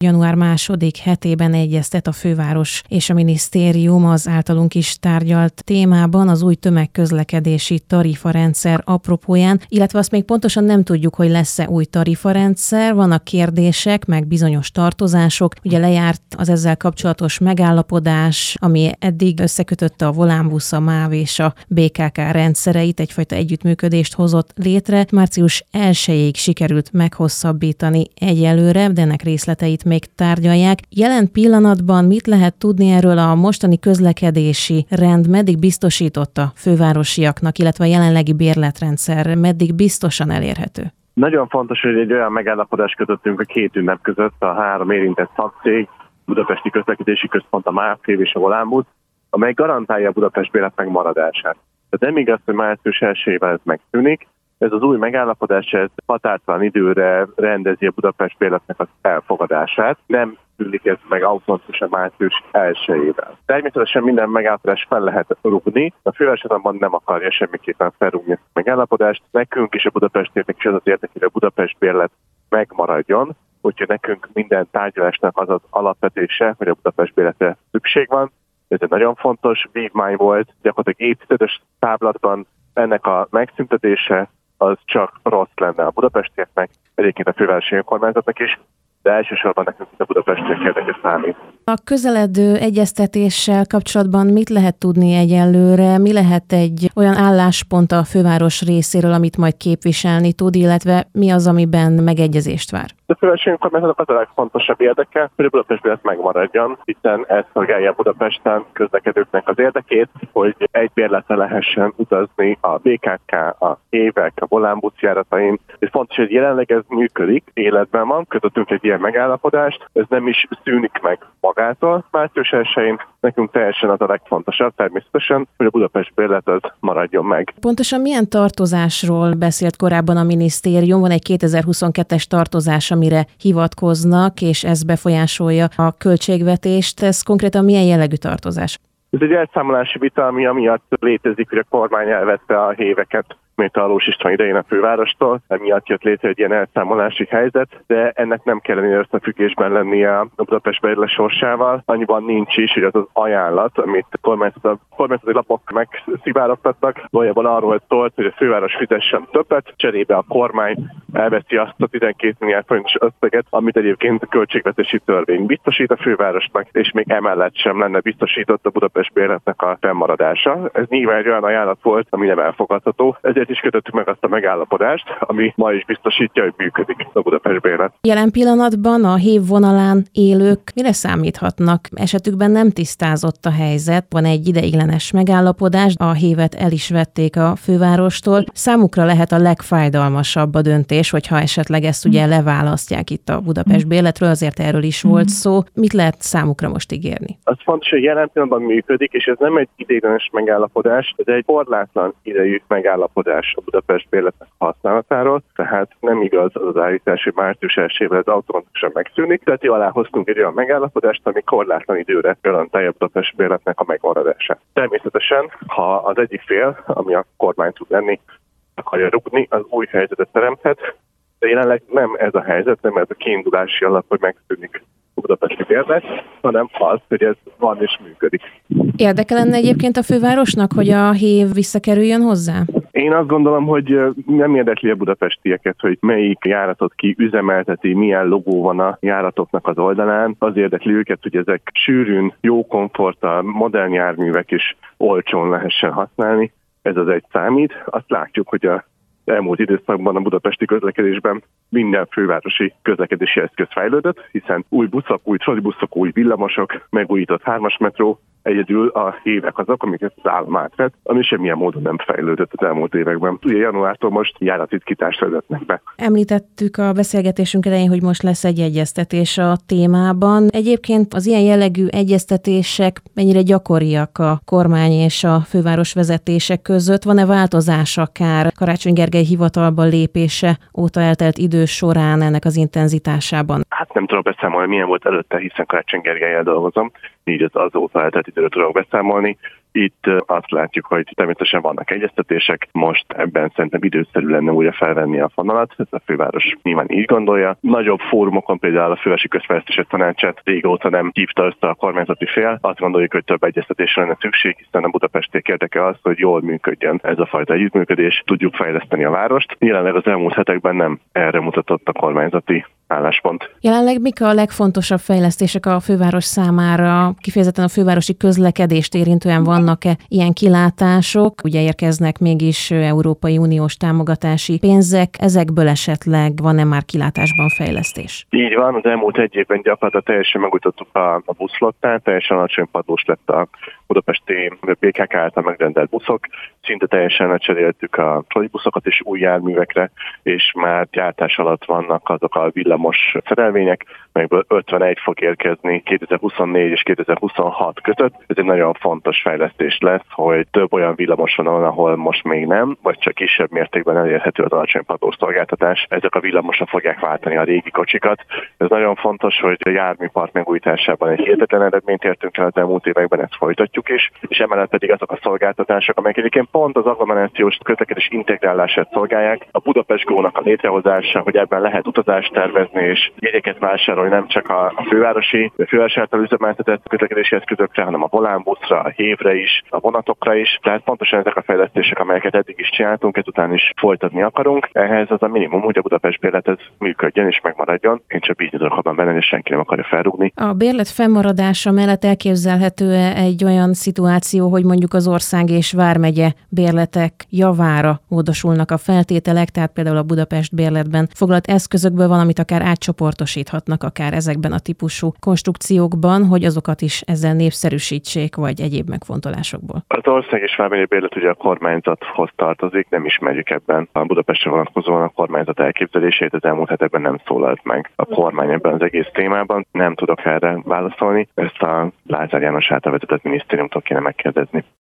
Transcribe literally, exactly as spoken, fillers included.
január második hetében egyeztet a főváros és a minisztérium az általunk is tárgyalt témában, az új tömegközlekedési tarifarendszer apropóján, illetve azt még pontosan nem tudjuk, hogy lesz-e új tarifarendszer, vannak kérdések, meg bizonyos tartozások. Ugye lejárt az ezzel kapcsolatos megállapodás, ami eddig összekötötte a Volánbusz, a MÁV és a bé ká ká rendszereit, egyfajta együttműködést hozott létre. Március elsejéig sikerült meghosszabbítani egyelőre, de ennek részleteit még tárgyalják. Jelen pillanatban mit lehet tudni erről a mostani közlekedési rend, meddig biztosította fővárosiaknak, illetve a jelenlegi bérletrendszer meddig biztosan elérhető? Nagyon fontos, hogy egy olyan megállapodást kötöttünk a két ünnep között, a három érintett szakcég, Budapesti Közlekedési Központ, a MÁV és a Volánbusz, amely garantálja a Budapest bérlet megmaradását. Tehát nem igaz, hogy március elsejével ez megszűnik. Ez az új megállapodás ez határtalan időre rendezi a Budapest bérletnek az elfogadását. Nem szűnik ez meg automatikusan március elsejével. Természetesen minden megállapodást fel lehet rúgni, a főváros azonban nem akarja semmiképpen felrúgni a megállapodást. Nekünk és a Budapestieknek is az az érdek, hogy a Budapest bérlet megmaradjon, úgyhogy nekünk minden tárgyalásnak az az alapvetése, hogy a Budapest bérletre szükség van. Ez egy nagyon fontos vívmány volt, gyakorlatilag évtizedes táblatban ennek a megszüntetése az csak rossz lenne a budapestieknek, egyébként a fővárosi önkormányzatnak is, de elsősorban nekünk a budapestiek érdeke számít. A közeledő egyeztetéssel kapcsolatban mit lehet tudni egyelőre? Mi lehet egy olyan álláspont a főváros részéről, amit majd képviselni tud, illetve mi az, amiben megegyezést vár? A fővárosi önkormányzatnak az a legfontosabb érdeke, hogy a Budapest bérlet megmaradjon, hiszen ez szolgálja a Budapesten közlekedőknek az érdekét, hogy egy bérletre lehessen utazni a bé ká ká, a évek, a Volánbusz járatain. És fontos, hogy jelenleg ez működik, életben van, kötöttünk egy ilyen megállapodást, ez nem is szűnik meg magától. Március elsején nekünk teljesen az a legfontosabb természetesen, hogy a Budapest bérlet az maradjon meg. Pontosan milyen tartozásról beszélt korábban a minisztérium? Van egy kétezer-huszonkettes tartozás, amire hivatkoznak, és ez befolyásolja a költségvetést. Ez konkrétan milyen jellegű tartozás? Ez egy elszámolási vita, ami amiatt létezik, hogy a kormány elvette a héveket, mint a Alós István idején a fővárostól, emiatt jött létre egy ilyen elszámolási helyzet, de ennek nem kellene összefüggésben lennie a Budapest bérlet sorsával. Annyiban nincs is, hogy az az ajánlat, amit a kormányzati lapok megszivárogtattak, valójában arról szólt, hogy a főváros fizessen többet, cserébe a kormány elveszi azt a tizenkét milliárd forintos összeget, amit egyébként a költségvetési törvény biztosít a fővárosnak, és még emellett sem lenne biztosított a Budapest bérletnek a fennmaradása. Ez nyilván egy olyan ajánlat volt, ami nem elfogadható. Ezért is kötöttük meg azt a megállapodást, ami ma is biztosítja, hogy működik a Budapest bérlet. Jelen pillanatban a hév vonalán élők mire számíthatnak? Esetükben nem tisztázott a helyzet, van egy ideiglenes megállapodás, a hévet el is vették a fővárostól. Számukra lehet a legfájdalmasabb a döntés, hogyha esetleg ezt ugye leválasztják itt a Budapest bérletről, azért erről is volt szó. Mit lehet számukra most ígérni? Az fontos, hogy jelen pillanatban működik, és ez nem egy ideiglenes megállapodás, ez egy korlátlan idejű megállapodás a Budapest bérletnek használatáról, tehát nem igaz az az állítás, hogy március elsejével ez automatikusan megszűnik, tehát alá hoztunk egy olyan megállapodást, ami korlátlan időre garantálja a Budapest bérletnek a megmaradását. Természetesen, ha az egyik fél, ami a kormány tud lenni, akarja rúgni, az új helyzetet teremthet, de jelenleg nem ez a helyzet, nem ez a kiindulási alap, hogy megszűnik a budapesti bérlet, hanem az, hogy ez van és működik. Érdekel lenne egyébként a fővárosnak, hogy a hév visszakerüljön hozzá? Én azt gondolom, hogy nem érdekli a budapestieket, hogy melyik járatot ki üzemelteti, milyen logó van a járatoknak az oldalán. Az érdekli őket, hogy ezek sűrűn, jó komforttal, modern járművek is olcsón lehessen használni. Ez az egy számít. Azt látjuk, hogy a elmúlt időszakban a budapesti közlekedésben minden fővárosi közlekedési eszköz fejlődött, hiszen új buszok, új trollibuszok, új villamosok, megújított hármas metró, egyedül a hévek azok, amiket az állam átvett, ami semmilyen módon nem fejlődött az elmúlt években. Ugye januártól most járatitkítást vezetnek be. Említettük a beszélgetésünk elején, hogy most lesz egy egyeztetés a témában. Egyébként az ilyen jellegű egyeztetések mennyire gyakoriak a kormány és a főváros vezetések között? Van-e változás akár Karácsony Gergely hivatalba lépése óta eltelt idő során ennek az intenzitásában? Hát nem tudom beszámolni, milyen volt előtte, hiszen Karácsony Gergellyel dolgozom, így az azóta eltelt időről tudok beszámolni. Itt azt látjuk, hogy természetesen vannak egyeztetések, most ebben szerintem időszerű lenne újra felvenni a fonalat, ez a főváros nyilván így gondolja. Nagyobb fórumokon, például a Fővárosi Közfejlesztési Tanácsát régóta nem hívta össze a kormányzati fél. Azt gondoljuk, hogy több egyeztetésre lenne szükség, hiszen a budapestiek érdeke az, hogy jól működjön ez a fajta együttműködés, tudjuk fejleszteni a várost. Jelenleg az elmúlt hetekben nem erre mutatott a kormányzati álláspont. Jelenleg mik a legfontosabb fejlesztések a főváros számára? Kifejezetten a fővárosi közlekedést érintően vannak-e ilyen kilátások? Ugye érkeznek mégis Európai Uniós támogatási pénzek, ezekből esetleg van-e már kilátásban fejlesztés? Így van, az elmúlt egy évben gyakorlatilag teljesen megújítottuk a, a buszflottát, teljesen alacsony padlós lett a budapesti bé ká ká által megrendelt buszok, szinte teljesen lecseréltük a trolleybuszokat és új járművekre, és már gyártás alatt vannak azok a villamos szerelvények, melyből ötvenegy fog érkezni kétezer-huszonnégy és kétezer-huszonhat között. Ez egy nagyon fontos fejlesztés lesz, hogy több olyan villamos vonalon, ahol most még nem, vagy csak kisebb mértékben elérhető az alacsony padlós szolgáltatás. Ezek a villamosra fogják váltani a régi kocsikat. Ez nagyon fontos, hogy a járműpark megújításában egy hihetetlen eredményt értünk el az elmúlt években, ezt folytatjuk is, és emellett pedig azok a szolgáltatások, amelyek egyébként pont az agglomerációs közlekedés integrálását szolgálják, a Budapest Go-nak a létrehozása, hogy ebben lehet utazást tervezni és jegyeket vásárolni nem csak a fővárosi, a főváros által üzemeltetett közlekedési eszközökre, hanem a volánbuszra, a hévre is, a vonatokra is. Tehát pontosan ezek a fejlesztések, amelyeket eddig is csináltunk, ezután is folytatni akarunk. Ehhez az a minimum, hogy a Budapest bérlet ez működjön és megmaradjon. Én csak bízni tudok abban benne, és senki nem akarja felrúgni. A bérlet fennmaradása mellett elképzelhető-e egy olyan szituáció, hogy mondjuk az ország és vármegye bérletek javára módosulnak a feltételek, tehát például a Budapest bérletben foglalt eszközökből valamit akár átcsoportosíthatnak akár ezekben a típusú konstrukciókban, hogy azokat is ezzel népszerűsítsék, vagy egyéb megfontolásokból? Az ország és vármegye bérlet ugye a kormányzathoz tartozik, nem ismerjük ebben a Budapestre vonatkozóan a kormányzat elképzelését, az elmúlt hetekben nem szólalt meg a kormány ebben az egész témában. Nem tudok erre válaszolni, ezt a Lázár János által vezetett minisztériumtól kéne megkérdezni.